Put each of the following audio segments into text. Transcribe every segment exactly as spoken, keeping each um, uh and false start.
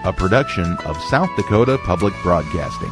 a production of South Dakota Public Broadcasting.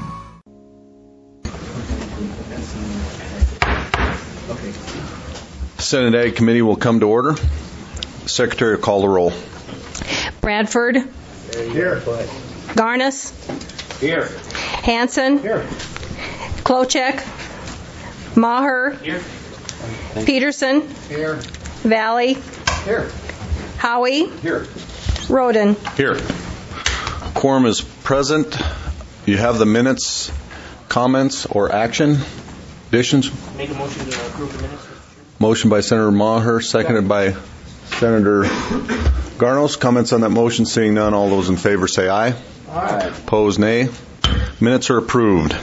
Senate Ag Committee will come to order. Secretary will call the roll. Bradford. Here. Garnis. Here. Hanson. Here. Klochek. Maher. Here. Peterson. Here. Valley. Here. Howie. Here. Roden. Here. Quorum is present. You have the minutes, comments, or action? Additions? Make a motion to approve the minutes. Motion by Senator Maher, seconded by Senator Garnos. Comments on that motion? Seeing none, all those in favor say aye. Aye. Opposed, nay. Minutes are approved.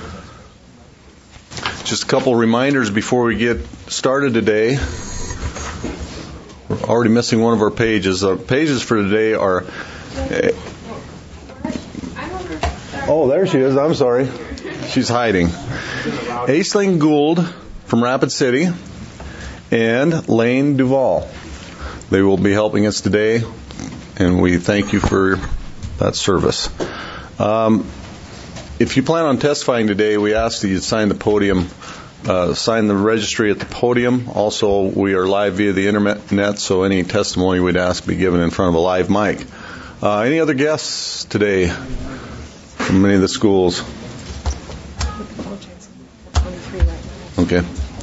Just a couple reminders before we get started today. We're already missing one of our pages. The pages for today are... Uh, oh, there she is. I'm sorry. She's hiding. Aisling Gould from Rapid City and Lane Duvall. They will be helping us today, and we thank you for that service. Um, if you plan on testifying today, we ask that you sign the podium, uh, sign the registry at the podium. Also, we are live via the internet, so any testimony we'd ask be given in front of a live mic. Uh, any other guests today from any of the schools? Okay.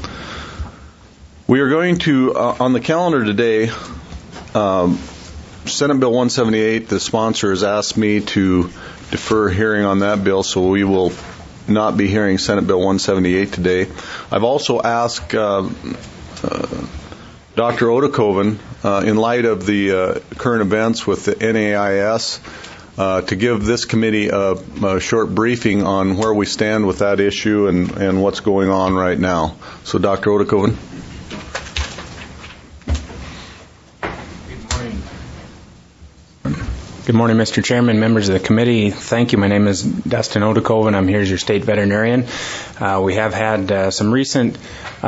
We are going to, uh, on the calendar today, um, Senate Bill one seventy-eight, the sponsor has asked me to defer hearing on that bill, so we will not be hearing Senate Bill one seventy-eight today. I've also asked uh, uh, Doctor Odekoven, uh, in light of the uh, current events with the N A I S, uh, to give this committee a, a short briefing on where we stand with that issue and, and what's going on right now. So, Doctor Odekoven. Good morning, Mister Chairman, members of the committee. Thank you. My name is Dustin Odekoven. I'm here as your state veterinarian. Uh, we have had uh, some recent uh,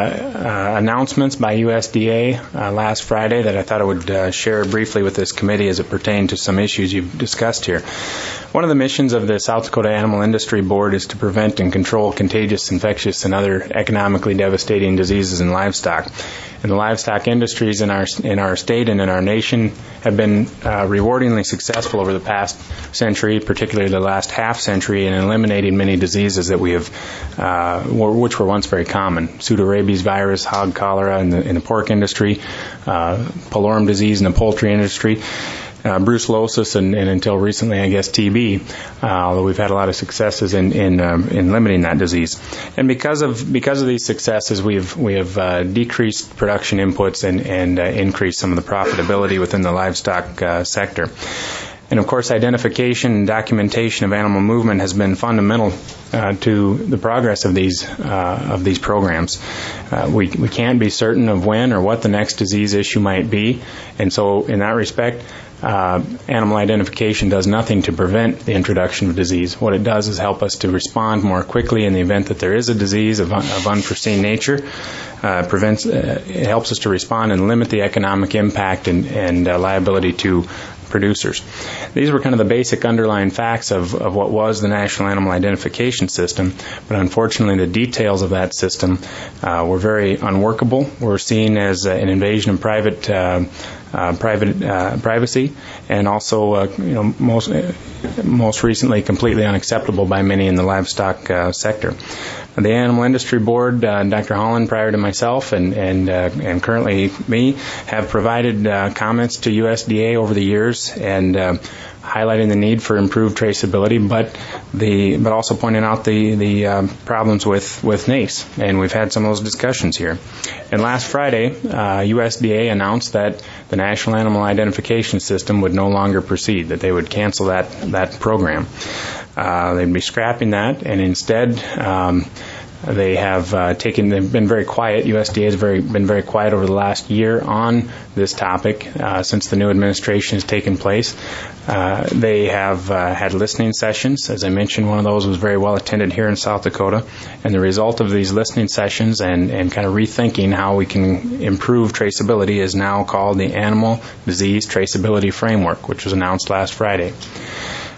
uh, announcements by U S D A uh, last Friday that I thought I would uh, share briefly with this committee as it pertained to some issues you've discussed here. One of the missions of the South Dakota Animal Industry Board is to prevent and control contagious, infectious, and other economically devastating diseases in livestock. And the livestock industries in our in our state and in our nation have been uh, rewardingly successful over the past century, particularly the last half century, in eliminating many diseases that we have, uh, which were once very common: pseudorabies virus, hog cholera in the in the pork industry, uh, pullorum disease in the poultry industry. Uh, brucellosis, and, and until recently, I guess, T B, uh, although we've had a lot of successes in in, um, in limiting that disease. And because of because of these successes, we've we have uh, decreased production inputs and and uh, increased some of the profitability within the livestock uh, sector. And of course, identification and documentation of animal movement has been fundamental uh, to the progress of these uh, of these programs. Uh, we we can't be certain of when or what the next disease issue might be, and so in that respect, Uh, animal identification does nothing to prevent the introduction of disease. What it does is help us to respond more quickly in the event that there is a disease of, un- of unforeseen nature. Uh, prevents, uh, it helps us to respond and limit the economic impact and, and uh, liability to producers. These were kind of the basic underlying facts of, of what was the National Animal Identification System, but unfortunately the details of that system uh, were very unworkable, were seen as uh, an invasion of private uh, uh, private uh, privacy, and also uh, you know most uh, most recently completely unacceptable by many in the livestock uh, sector. The Animal Industry Board, uh, Doctor Holland, prior to myself, and and uh, and currently me, have provided uh, comments to U S D A over the years, and uh, highlighting the need for improved traceability, but the but also pointing out the the uh, problems with with N A C E, and we've had some of those discussions here. And last Friday, uh, U S D A announced that the National Animal Identification System would no longer proceed; that they would cancel that that program. Uh, they'd be scrapping that, and instead. Um, They have uh, taken. They've been very quiet. U S D A has very been very quiet over the last year on this topic uh, since the new administration has taken place. Uh, they have uh, had listening sessions. As I mentioned, one of those was very well attended here in South Dakota. And the result of these listening sessions and, and kind of rethinking how we can improve traceability is now called the Animal Disease Traceability Framework, which was announced last Friday.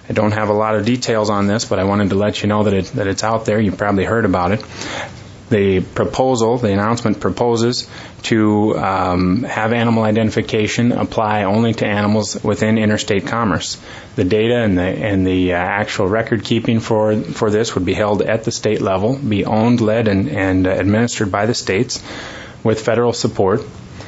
I don't have a lot of details on this, but I wanted to let you know that, it, that it's out there. You've probably heard about it. The proposal, the announcement proposes to um, have animal identification apply only to animals within interstate commerce. The data and the and the uh, actual record keeping for for this would be held at the state level, be owned, led, and, and uh, administered by the states with federal support,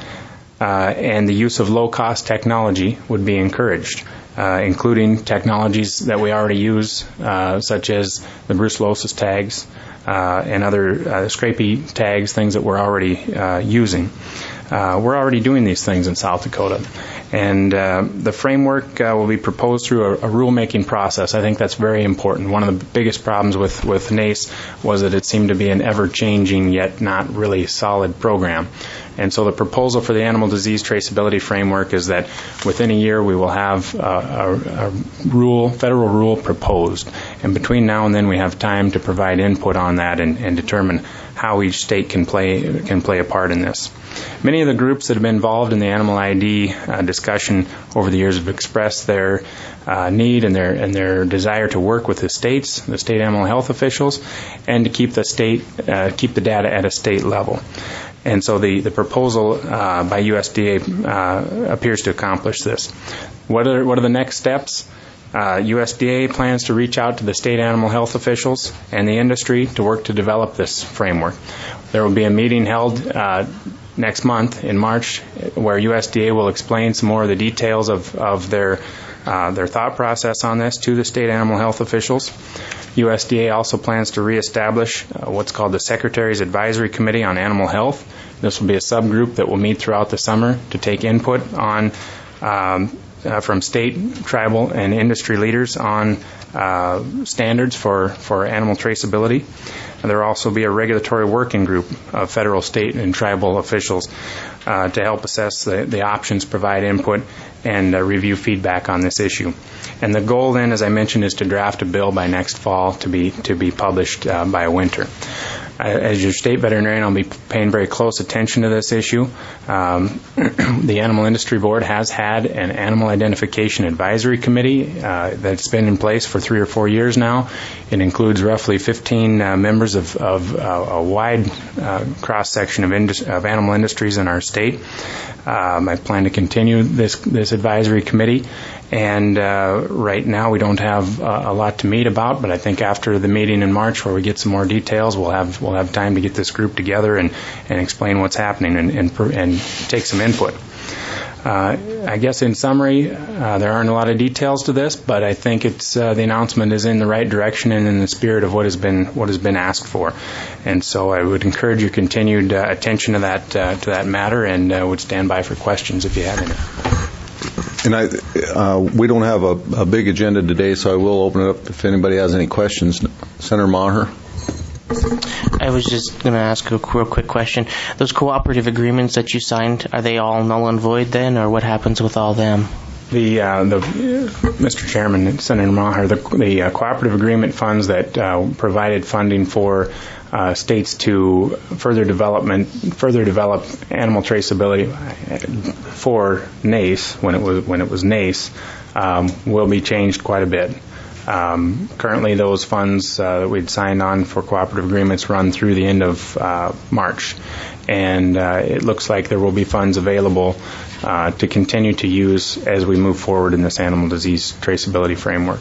uh, and the use of low-cost technology would be encouraged. Uh, including technologies that we already use, uh, such as the brucellosis tags uh, and other uh, scrapie tags, things that we're already uh, using. Uh, we're already doing these things in South Dakota. And uh, the framework uh, will be proposed through a, a rulemaking process. I think that's very important. One of the biggest problems with, with N A C E was that it seemed to be an ever-changing yet not really solid program. And so the proposal for the animal disease traceability framework is that within a year we will have a, a, a rule, federal rule proposed. And between now and then we have time to provide input on that and, and determine how each state can play can play a part in this. Many of the groups that have been involved in the animal I D uh, discussion over the years have expressed their uh, need and their and their desire to work with the states, the state animal health officials, and to keep the state uh, keep the data at a state level. And so the, the proposal uh, by U S D A uh, appears to accomplish this. What are, what are the next steps? Uh, U S D A plans to reach out to the state animal health officials and the industry to work to develop this framework. There will be a meeting held uh, next month in March where U S D A will explain some more of the details of, of their uh, their thought process on this to the state animal health officials. U S D A also plans to reestablish uh, what's called the Secretary's Advisory Committee on Animal Health. This will be a subgroup that will meet throughout the summer to take input on um, uh, from state, tribal, and industry leaders on uh, standards for, for animal traceability. And there will also be a regulatory working group of federal, state, and tribal officials uh, to help assess the, the options, provide input, and uh, review feedback on this issue. And the goal then, as I mentioned, is to draft a bill by next fall to be to be published uh, by winter. Uh, as your state veterinarian, I'll be paying very close attention to this issue. Um, the Animal Industry Board has had an Animal Identification Advisory Committee uh, that's been in place for three or four years now. It includes roughly fifteen uh, members of, of uh, a wide uh, cross-section of, indus- of animal industries in our state. Um, I plan to continue this this advisory committee, and uh, right now we don't have uh, a lot to meet about, but I think after the meeting in March where we get some more details, we'll have we'll have time to get this group together and, and explain what's happening and, and, and take some input. Uh, I guess in summary, uh, there aren't a lot of details to this, but I think it's uh, the announcement is in the right direction and in the spirit of what has been what has been asked for. And so I would encourage your continued uh, attention to that uh, to that matter, and uh, would stand by for questions if you have any. And I, uh, we don't have a, a big agenda today, so I will open it up if anybody has any questions. Senator Maher. I was just going to ask a real quick question. Those cooperative agreements that you signed, are they all null and void then, or what happens with all them? The, uh, the Mister Chairman, Senator Maher, the, the uh, cooperative agreement funds that uh, provided funding for uh, states to further development, further develop animal traceability for N A C E when it was when it was N A C E um, will be changed quite a bit. Um, currently, those funds uh, that we'd signed on for cooperative agreements run through the end of uh, March, and uh, it looks like there will be funds available uh, to continue to use as we move forward in this animal disease traceability framework.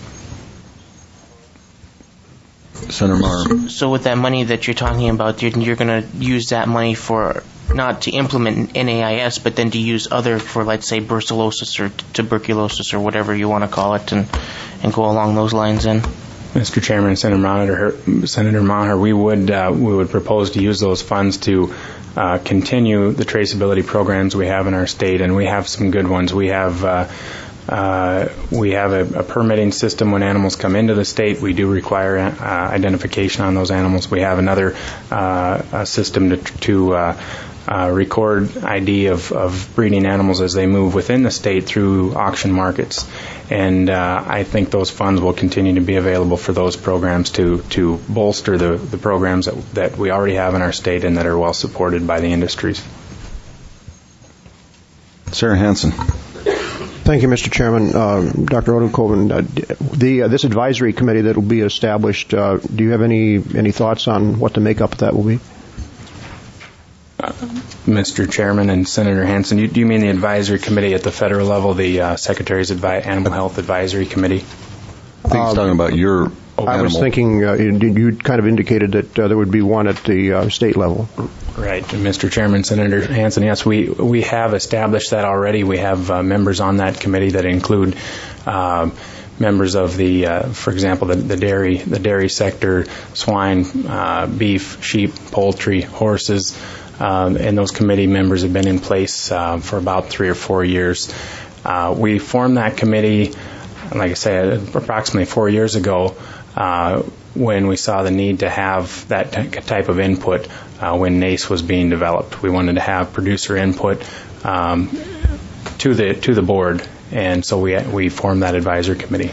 Senator Maher. So with that money that you're talking about, you're, you're going to use that money for not to implement N A I S, but then to use other for, let's say, brucellosis or tuberculosis or whatever you want to call it, and, and go along those lines then? Mister Chairman, Senator Maher, Senator Maher, we would uh, we would propose to use those funds to uh, continue the traceability programs we have in our state, and we have some good ones. We have uh, uh, we have a, a permitting system when animals come into the state. We do require uh, identification on those animals. We have another uh, a system to, to uh, Uh, record I D of, of breeding animals as they move within the state through auction markets. And uh, I think those funds will continue to be available for those programs to, to bolster the, the programs that, that we already have in our state and that are well supported by the industries. Sarah Hansen. Thank you, Mister Chairman. Uh, Doctor Odenkoven, uh, the uh, this advisory committee that will be established, uh, do you have any any thoughts on what the makeup of that will be? Uh, Mister Chairman and Senator Hansen, you, do you mean the advisory committee at the federal level, the uh, Secretary's Advi- Animal Health Advisory Committee? I think he's talking about your I animal. was thinking uh, you, you kind of indicated that uh, there would be one at the uh, state level. Right, Mister Chairman, Senator Hansen, yes, we we have established that already. We have uh, members on that committee that include uh, members of the, uh, for example, the, the dairy, the dairy sector, swine, uh, beef, sheep, poultry, horses, um, and those committee members have been in place uh, for about three or four years. Uh, we formed that committee, like I said, approximately four years ago. Uh, when we saw the need to have that t- type of input uh, when NACE was being developed. We wanted to have producer input um, to the to the board, and so we we formed that advisory committee.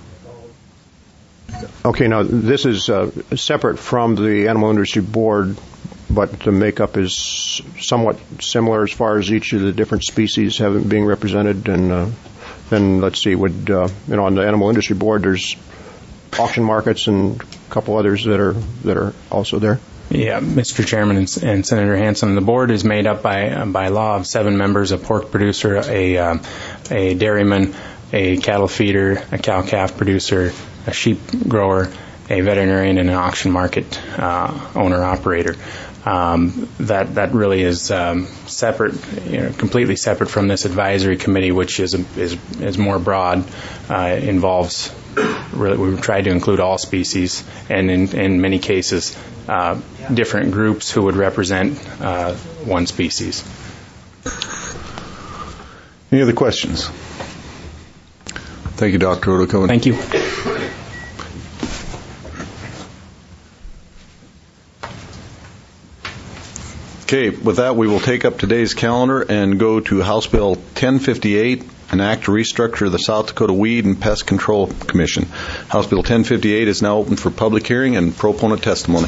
Okay, now this is uh, separate from the Animal Industry Board, but the makeup is somewhat similar as far as each of the different species having being represented. And uh, then let's see, would uh, you know on the Animal Industry Board there's auction markets and a couple others that are that are also there. Yeah, Mister Chairman and, and Senator Hansen, the board is made up by uh, by law of seven members: a pork producer, a uh, a dairyman, a cattle feeder, a cow calf producer, a sheep grower, a veterinarian, and an auction market uh, owner operator. Um, that that really is um, separate, you know, completely separate from this advisory committee, which is a, is is more broad, uh, involves. Really, we tried to include all species, and in, in many cases, uh, different groups who would represent uh, one species. Any other questions? Thank you, Doctor Odenkoven. Thank you. Okay, with that, we will take up today's calendar and go to House Bill ten fifty-eight, an act to restructure the South Dakota Weed and Pest Control Commission. House Bill ten fifty-eight is now open for public hearing and proponent testimony.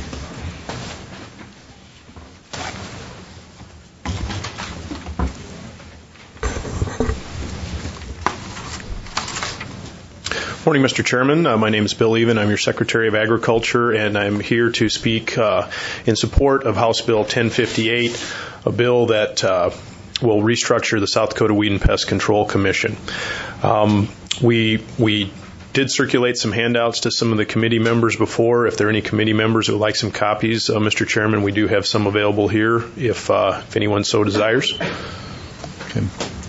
Morning, Mister Chairman. Uh, my name is Bill Even. I'm your Secretary of Agriculture, and I'm here to speak uh, in support of House Bill ten fifty-eight, a bill that uh, will restructure the South Dakota Weed and Pest Control Commission. Um, we we did circulate some handouts to some of the committee members before. If there are any committee members who would like some copies, uh, Mister Chairman, we do have some available here if uh, if anyone so desires. Okay.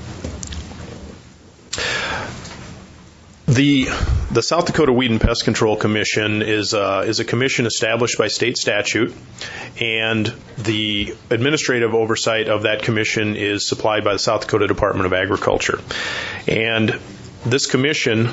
The the South Dakota Weed and Pest Control Commission is uh, is a commission established by state statute, and the administrative oversight of that commission is supplied by the South Dakota Department of Agriculture. And this commission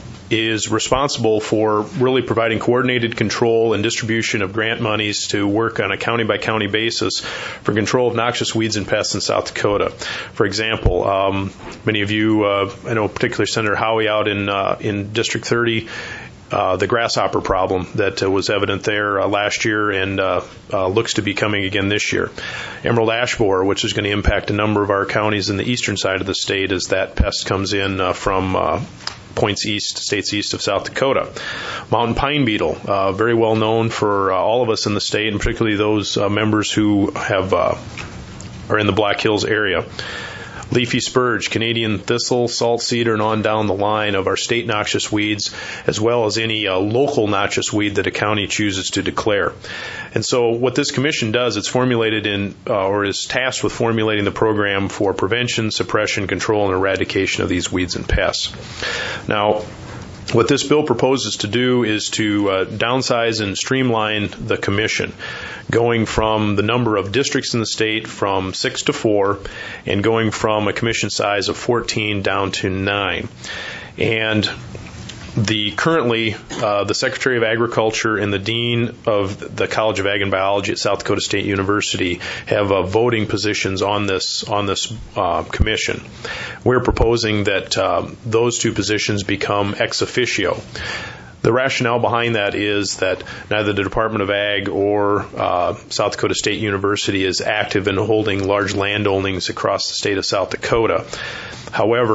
is responsible for really providing coordinated control and distribution of grant monies to work on a county-by-county basis for control of noxious weeds and pests in South Dakota. For example, um, many of you, uh, I know particularly Senator Howie out in uh, in District thirty, uh, the grasshopper problem that uh, was evident there uh, last year and uh, uh, looks to be coming again this year. Emerald ash borer, which is going to impact a number of our counties in the eastern side of the state as that pest comes in uh, from uh, points east, states east of South Dakota. Mountain pine beetle, uh, very well known for uh, all of us in the state, and particularly those uh, members who have uh, are in the Black Hills area. Leafy spurge, Canadian thistle, salt cedar, and on down the line of our state noxious weeds, as well as any uh, local noxious weed that a county chooses to declare. And so what this commission does, it's formulated in, uh, or is tasked with formulating the program for prevention, suppression, control, and eradication of these weeds and pests. Now, what this bill proposes to do is to uh, downsize and streamline the commission, going from the number of districts in the state from six to four, and going from a commission size of fourteen down to nine. And the currently uh, the Secretary of Agriculture and the Dean of the College of Ag and Biology at South Dakota State University have uh, voting positions on this on this uh, commission. We're proposing that uh, those two positions become ex officio. The rationale behind that is that neither the Department of Ag or uh, South Dakota State University is active in holding large landownings across the state of South Dakota. However,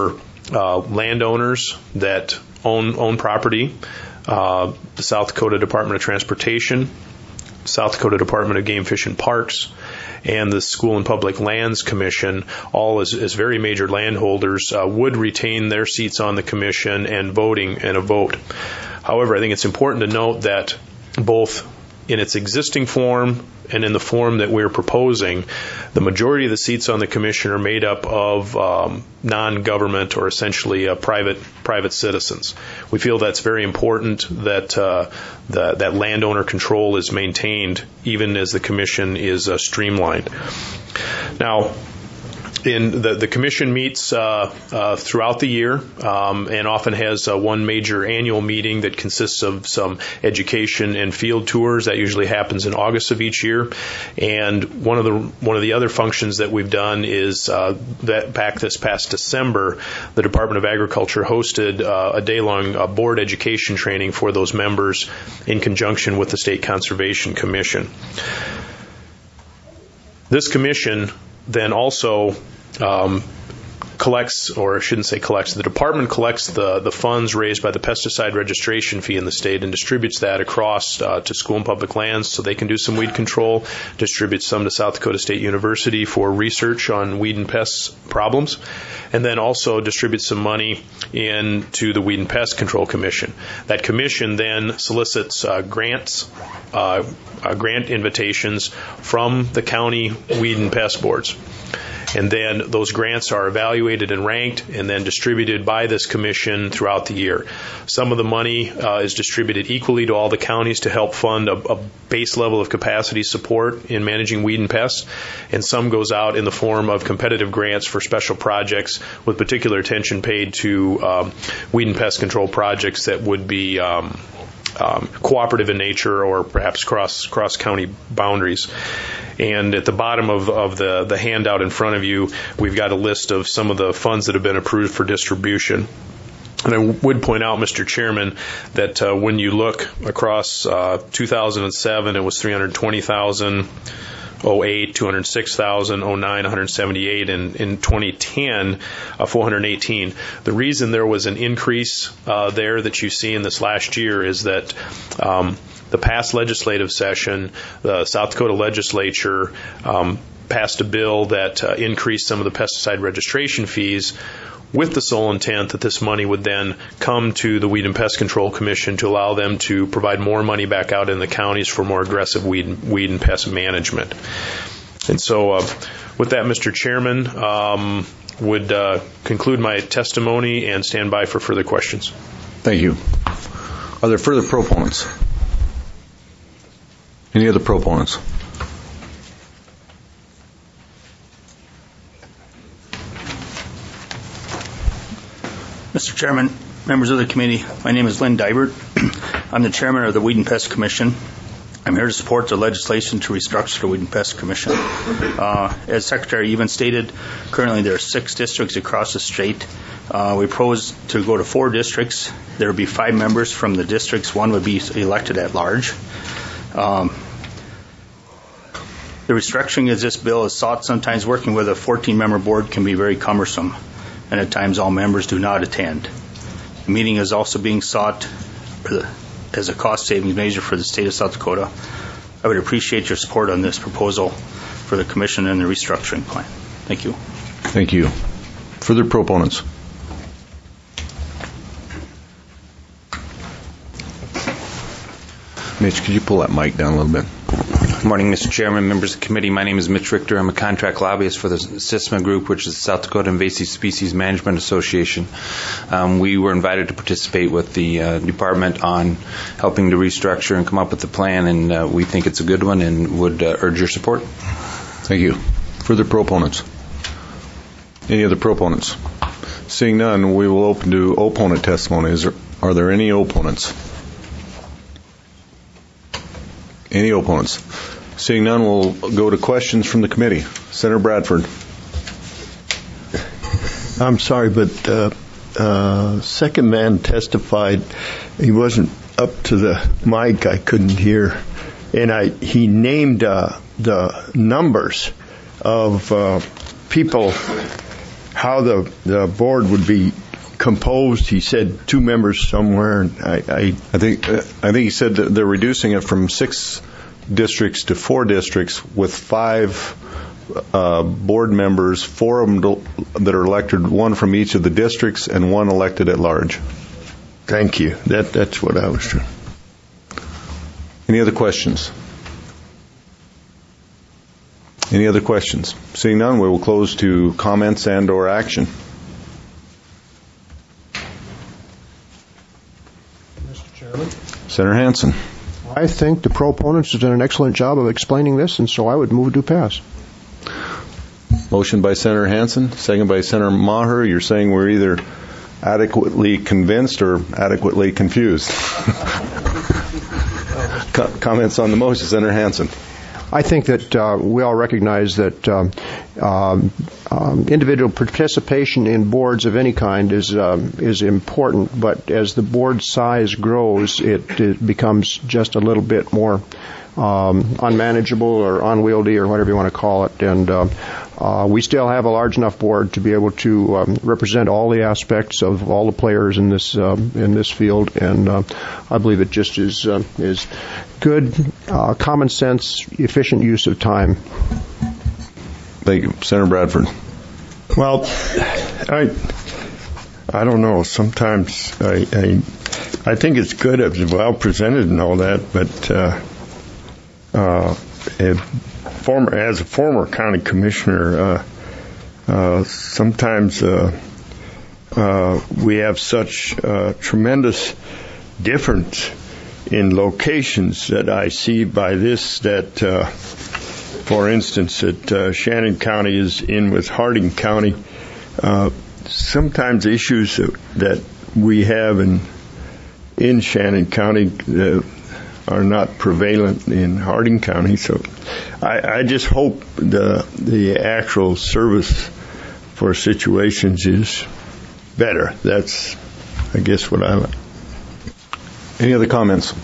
uh, landowners that own own property, uh, the South Dakota Department of Transportation, South Dakota Department of Game, Fish, and Parks, and the School and Public Lands Commission, all as, as very major landholders, uh, would retain their seats on the commission and voting and a vote. However, I think it's important to note that both in its existing form and in the form that we're proposing, the majority of the seats on the commission are made up of um, non-government or essentially uh, private private citizens. We feel that's very important that uh, the, that landowner control is maintained even as the commission is uh, streamlined. Now, In the, the commission meets uh, uh, throughout the year um, and often has uh, one major annual meeting that consists of some education and field tours. That usually happens in August of each year. And one of the one of the other functions that we've done is uh, that back this past December, the Department of Agriculture hosted uh, a day-long uh, board education training for those members in conjunction with the State Conservation Commission. This commission then also um, collects, or I shouldn't say collects, the department collects the, the funds raised by the pesticide registration fee in the state and distributes that across uh, to School and Public Lands so they can do some weed control, distributes some to South Dakota State University for research on weed and pest problems, and then also distributes some money into the Weed and Pest Control Commission. That commission then solicits uh, grants, uh, uh, grant invitations from the county weed and pest boards. And then those grants are evaluated and ranked and then distributed by this commission throughout the year. Some of the money uh, is distributed equally to all the counties to help fund a, a base level of capacity support in managing weed and pests, and some goes out in the form of competitive grants for special projects with particular attention paid to um, weed and pest control projects that would be um, Um, cooperative in nature or perhaps cross cross county boundaries. And at the bottom of, of the, the handout in front of you, we've got a list of some of the funds that have been approved for distribution. And I would point out, Mister Chairman, that uh, when you look across uh, two thousand seven, it was three hundred twenty thousand dollars. oh eight, two hundred six thousand, oh nine, one hundred seventy-eight, and in twenty ten, uh, four hundred eighteen. The reason there was an increase uh, there that you see in this last year is that um, the past legislative session, the South Dakota legislature um, passed a bill that uh, increased some of the pesticide registration fees with the sole intent that this money would then come to the Weed and Pest Control Commission to allow them to provide more money back out in the counties for more aggressive weed, weed and pest management. And so uh, with that, Mister Chairman, um, would uh, conclude my testimony and stand by for further questions. Thank you. Are there further proponents? Any other proponents? Mister Chairman, members of the committee, my name is Lynn Dibert. I'm the chairman of the Weed and Pest Commission. I'm here to support the legislation to restructure the Weed and Pest Commission. Uh, as Secretary even stated, currently there are six districts across the state. Uh, we propose to go to four districts. There will be five members from the districts. One would be elected at large. Um, the restructuring of this bill is sought. Sometimes working with a fourteen-member board can be very cumbersome, and at times all members do not attend. The meeting is also being sought for the, as a cost savings measure for the state of South Dakota. I would appreciate your support on this proposal for the commission and the restructuring plan. Thank you. Thank you. Further proponents? Mitch, could you pull that mic down a little bit? Good morning, Mister Chairman, members of the committee. My name is Mitch Richter. I'm a contract lobbyist for the SISMA Group, which is the South Dakota Invasive Species Management Association. Um, we were invited to participate with the uh, department on helping to restructure and come up with a plan, and uh, we think it's a good one and would uh, urge your support. Thank you. Further proponents? Any other proponents? Seeing none, we will open to opponent testimony. Is there, are there any opponents? Any opponents? Seeing none, we'll go to questions from the committee. Senator Bradford. I'm sorry, but uh, uh, second man testified. He wasn't up to the mic. I couldn't hear. And I he named uh, the numbers of uh, people, how the, the board would be composed? He said two members somewhere. And I, I, I think uh, I think he said that they're reducing it from six districts to four districts with five uh, board members, four of them do, that are elected, one from each of the districts, and one elected at large. Thank you. That that's what I was trying. Any other questions? Any other questions? Seeing none, we will close to comments and or action. Mister Chairman. Senator Hansen. I think the proponents have done an excellent job of explaining this, and so I would move to pass. Motion by Senator Hansen, second by Senator Maher. You're saying we're either adequately convinced or adequately confused. Co- comments on the motion, Senator Hansen. I think that uh, we all recognize that um, um, um, individual participation in boards of any kind is um, is important, but as the board size grows, it, it becomes just a little bit more um, unmanageable or unwieldy or whatever you want to call it. And uh, uh, we still have a large enough board to be able to um, represent all the aspects of all the players in this um, in this field, and uh, I believe it just is uh, is good, uh, common sense, efficient use of time. Thank you, Senator Bradford. Well, I I don't know. Sometimes I I, I think it's good, it's well presented and all that, but uh, uh, if former as a former county commissioner, uh, uh, sometimes uh, uh, we have such uh, tremendous difference in locations that I see by this that, uh, for instance, that uh, Shannon County is in with Harding County. Uh, sometimes issues that we have in in Shannon County uh, are not prevalent in Harding County. So I, I just hope the the actual service for situations is better. That's, I guess, what I like. Any other comments?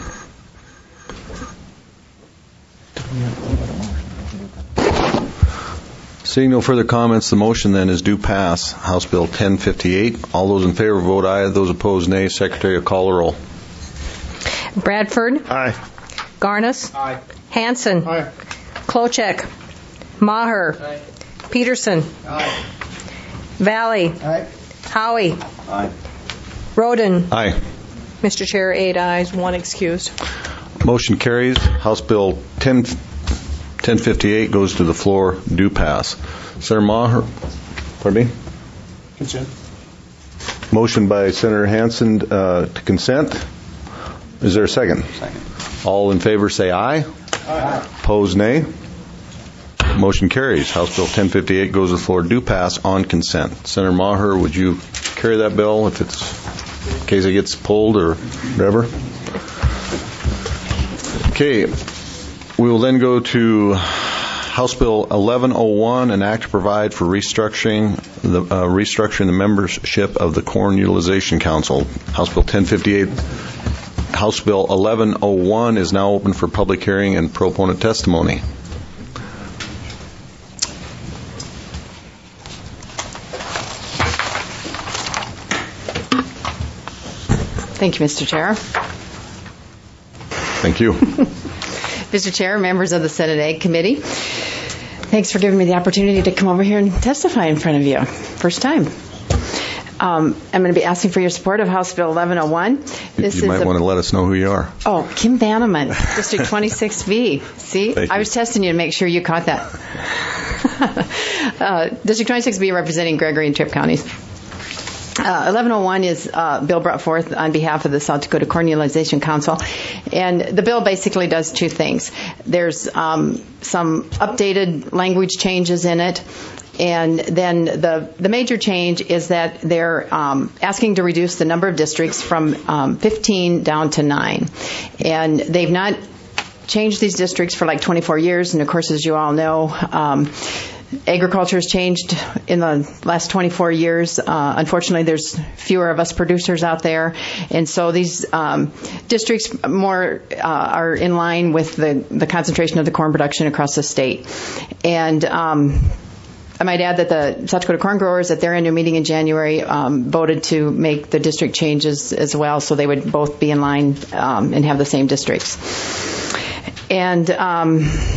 Seeing no further comments, the motion then is due pass. House Bill ten fifty-eight. All those in favor vote aye. Those opposed, nay. Secretary will call the roll. Bradford. Aye. Garnis. Aye. Hansen. Aye. Klochek. Maher. Aye. Peterson. Aye. Valley. Aye. Howie. Aye. Roden. Aye. Mister Chair, eight ayes, one excused. Motion carries. House Bill ten fifty-eight goes to the floor. Due pass. Senator Maher. Pardon me? Consent. Motion by Senator Hansen uh, to consent. Is there a second? Second. All in favor say aye. Aye. Opposed, nay. Motion carries. House Bill ten fifty-eight goes to the floor. Due pass on consent. Senator Maher, would you carry that bill if it's in case it gets pulled or whatever? Okay. We will then go to House Bill eleven oh one, an act to provide for restructuring the uh, restructuring the membership of the Corn Utilization Council. House Bill ten fifty-eight. House Bill eleven oh one is now open for public hearing and proponent testimony. Thank you, Mister Chair. Thank you. Mister Chair, members of the Senate Ag Committee, thanks for giving me the opportunity to come over here and testify in front of you. First time. Um, I'm going to be asking for your support of House Bill eleven oh one. This you is might a, want to let us know who you are. Oh, Kim Banneman, District twenty-six B. See, Thank I you. was testing you to make sure you caught that. uh, District twenty-six B representing Gregory and Tripp counties. Uh, eleven oh one is a bill brought forth on behalf of the South Dakota Corn Utilization Council, and the bill basically does two things. There's um, some updated language changes in it, and then the the major change is that they're um, asking to reduce the number of districts from um, fifteen down to nine, and they've not changed these districts for like twenty-four years, and of course, as you all know, um, agriculture has changed in the last twenty-four years. Uh, unfortunately, there's fewer of us producers out there, and so these um, districts more uh, are in line with the, the concentration of the corn production across the state. And um, I might add that the South Dakota Corn Growers at their annual meeting in January um, voted to make the district changes as well, so they would both be in line um, and have the same districts. And um,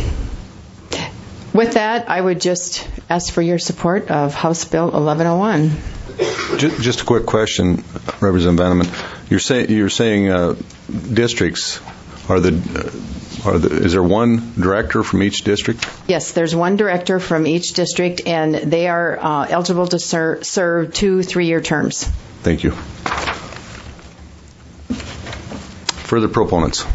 with that, I would just ask for your support of House Bill eleven oh one. Just a quick question, Representative Vanneman. You're saying you're saying uh, districts are the uh, are the is there one director from each district? Yes, there's one director from each district, and they are uh, eligible to ser- serve two three-year terms. Thank you. Further proponents.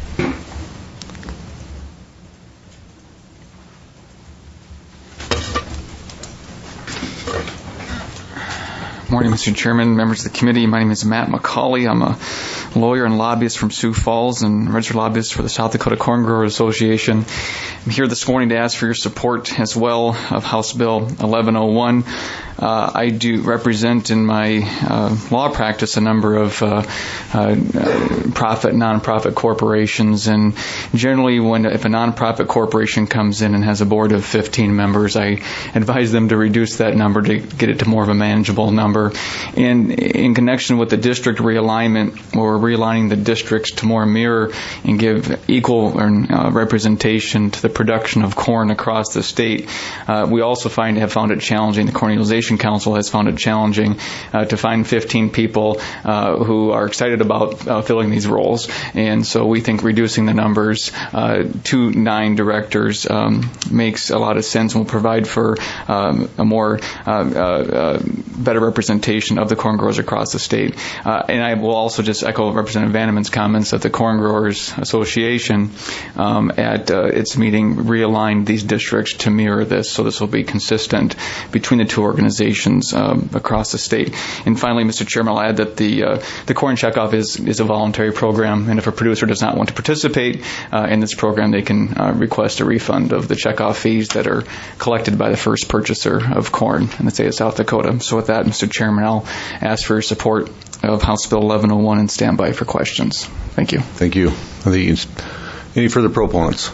Morning, Mister Chairman, members of the committee. My name is Matt McCauley. I'm a lawyer and lobbyist from Sioux Falls and registered lobbyist for the South Dakota Corn Growers Association. I'm here this morning to ask for your support as well of House Bill eleven oh one. Uh, I do represent in my uh, law practice a number of uh, uh, profit, nonprofit corporations, and generally when if a nonprofit corporation comes in and has a board of fifteen members, I advise them to reduce that number to get it to more of a manageable number. And in connection with the district realignment, where we're realigning the districts to more mirror and give equal uh, representation to the production of corn across the state, uh, we also find have found it challenging. The Corn Council has found it challenging uh, to find fifteen people uh, who are excited about uh, filling these roles, and so we think reducing the numbers uh, to nine directors um, makes a lot of sense and will provide for um, a more uh, uh, better representation of the corn growers across the state. Uh, and I will also just echo Representative Vanneman's comments that the Corn Growers Association um, at uh, its meeting realigned these districts to mirror this, so this will be consistent between the two organizations um, across the state. And finally, Mister Chairman, I'll add that the uh, the corn checkoff is is a voluntary program, and if a producer does not want to participate uh, in this program, they can uh, request a refund of the checkoff fees that are collected by the first purchaser of corn in the state of South Dakota. So with that, Mister Chairman, I'll ask for your support of House Bill eleven oh one and stand by for questions. Thank you. Thank you. Any further proponents?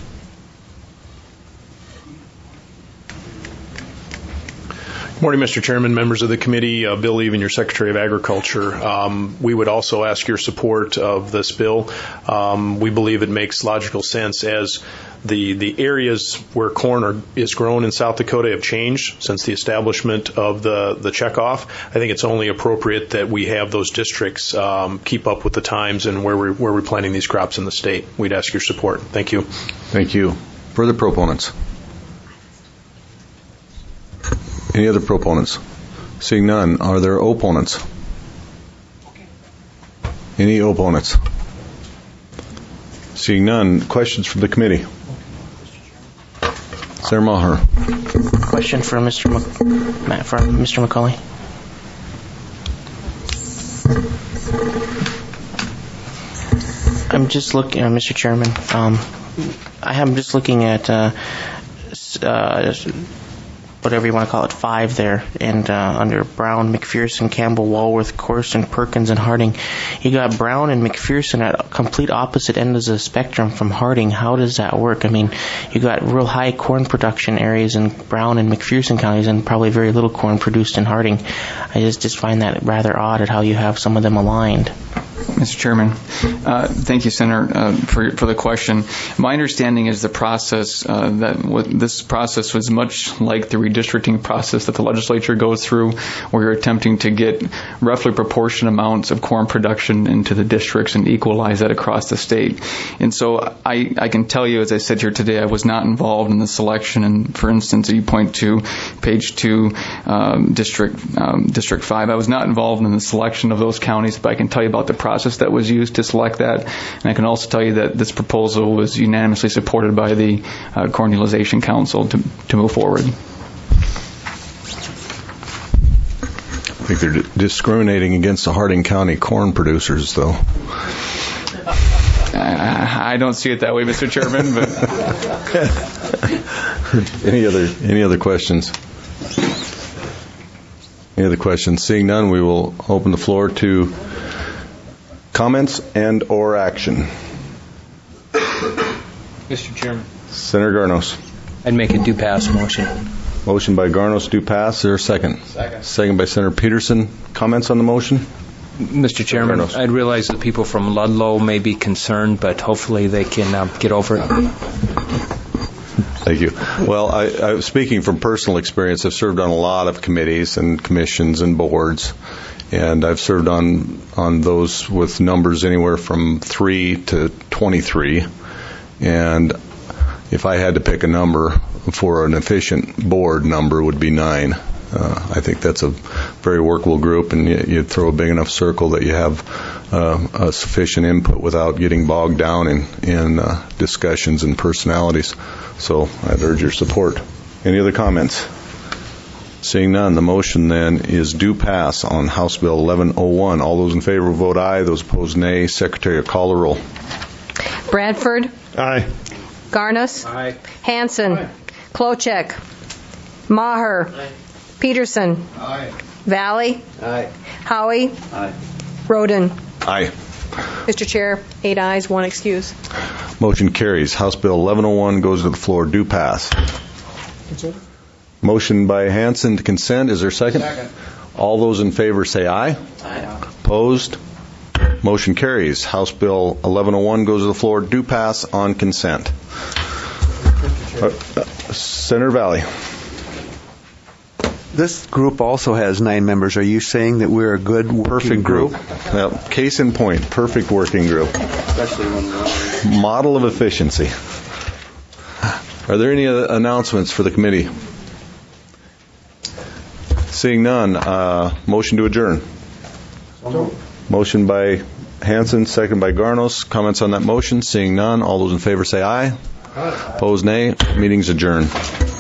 Morning, Mister Chairman, members of the committee, uh, Bill Even, your Secretary of Agriculture. Um, we would also ask your support of this bill. Um, we believe it makes logical sense as the the areas where corn are, is grown in South Dakota have changed since the establishment of the, the checkoff. I think it's only appropriate that we have those districts um, keep up with the times and where we're, where we're planting these crops in the state. We'd ask your support. Thank you. Thank you. Further proponents? Any other proponents? Seeing none, are there opponents? Any opponents? Seeing none, questions from the committee? Senator Maher. Question for Mister Mc- Matt, for Mister McCauley. I'm just looking, uh, Mister Chairman. Um, I am just looking at. Uh, uh, whatever you want to call it, five there, and uh, under Brown, McPherson, Campbell, Walworth, Corson, Perkins, and Harding. You got Brown and McPherson at complete opposite ends of the spectrum from Harding. How does that work? I mean, you got real high corn production areas in Brown and McPherson counties and probably very little corn produced in Harding. I just, just find that rather odd at how you have some of them aligned. Mister Chairman, uh, thank you, Senator, uh, for for the question. My understanding is the process uh, that w- this process was much like the redistricting process that the legislature goes through, where you're attempting to get roughly proportionate amounts of corn production into the districts and equalize that across the state. And so I, I can tell you, as I said here today, I was not involved in the selection. And for instance, you point to page two, um, district um, district five. I was not involved in the selection of those counties, but I can tell you about the process that was used to select that. And I can also tell you that this proposal was unanimously supported by the uh, Corn Utilization Council to, to move forward. I think they're discriminating against the Harding County corn producers, though. Uh, I don't see it that way, Mister Chairman. But any other any other questions? Any other questions? Seeing none, we will open the floor to comments and or action. Mister Chairman. Senator Garnos. I'd make a do pass motion. Motion by Garnos, do pass. Is there a second? Second. Second by Senator Peterson. Comments on the motion? Mister Chairman, Garnos. I realize that people from Ludlow may be concerned, but hopefully they can uh, get over it. Thank you. Well, I, I, speaking from personal experience, I've served on a lot of committees and commissions and boards, and I've served on on those with numbers anywhere from three to twenty-three. And if I had to pick a number for an efficient board, number would be nine. Uh, I think that's a very workable group, and you, you throw a big enough circle that you have uh, a sufficient input without getting bogged down in, in uh, discussions and personalities. So I'd urge your support. Any other comments? Seeing none, the motion then is do pass on House Bill eleven oh one. All those in favor vote aye. Those opposed, nay. Secretary, call the roll. Bradford. Aye. Garnos. Aye. Hanson. Aye. Klochek. Maher. Aye. Peterson. Aye. Valley. Aye. Howie. Aye. Roden. Aye. Mister Chair, eight ayes, one excuse. Motion carries. House Bill eleven oh one goes to the floor. Do pass. Consent? Motion by Hanson to consent. Is there a second? Second. All those in favor say aye. Aye. Opposed? Motion carries. House Bill eleven oh one goes to the floor. Do pass on consent. Uh, uh, Senator Valley. This group also has nine members. Are you saying that we're a good working Perfect group. Well, case in point, perfect working group. Especially when Model of efficiency. Are there any other announcements for the committee? Seeing none, uh, motion to adjourn. So Motion by Hanson, second by Garnos. Comments on that motion? Seeing none, all those in favor say aye. Aye. Opposed, nay. Meeting's adjourned.